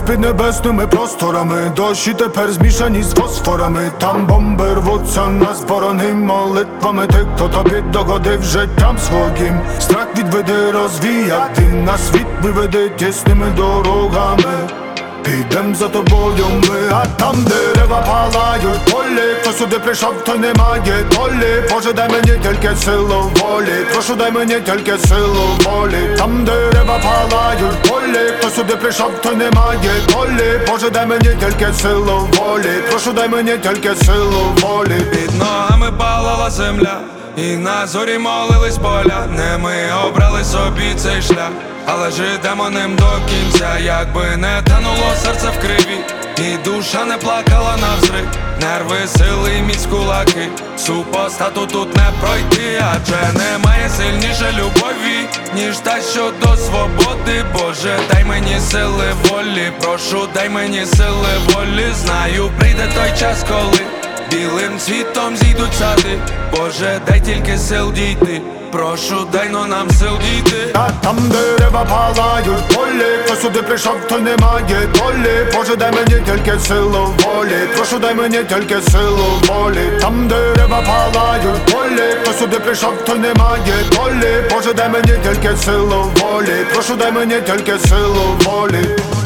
під небесними просторами. Дощі тепер змішані з фосфорами. Там бомби рвуться, нас борони молитвами тих, хто тобі догодив життям своїм. Страх відведи, розвіяти, на світ виведи тісними дорогами. Підем за тобою ми, а там дерева палають полі. Хто сюди прийшов, то немає долі. Боже, дай мені тільки силу волі. Прошу, дай мені тільки силу волі. Там дерева палають полі. Хто сюди прийшов, то немає долі. Боже, дай мені тільки силу волі. Прошу, дай мені тільки силу волі. Під ногами палала земля, і на зорі молились поля. Не ми обрали собі цей шлях, але ж ідемо ним до кінця. Якби не тануло серце в криві, і душа не плакала навзрик. Нерви, сили і міць кулаки, супостату тут не пройти. Адже немає сильніше любові, ніж та, що до свободи. Боже, дай мені сили волі, прошу, дай мені сили волі. Знаю, прийде той час, коли білим цвітом зійдуть сади. Боже, дай тільки сил дійти, прошу, дай но нам сил дійти. А там дерева палають полі. Хто сюди прийшов, то немає долі. Боже, дай мені тільки силу волі. Прошу, дай мені тільки силу волі. Там дерева палають полі. Хто сюди прийшов, то немає долі. Боже, дай мені тільки силу волі. Прошу, дай мені тільки силу волі.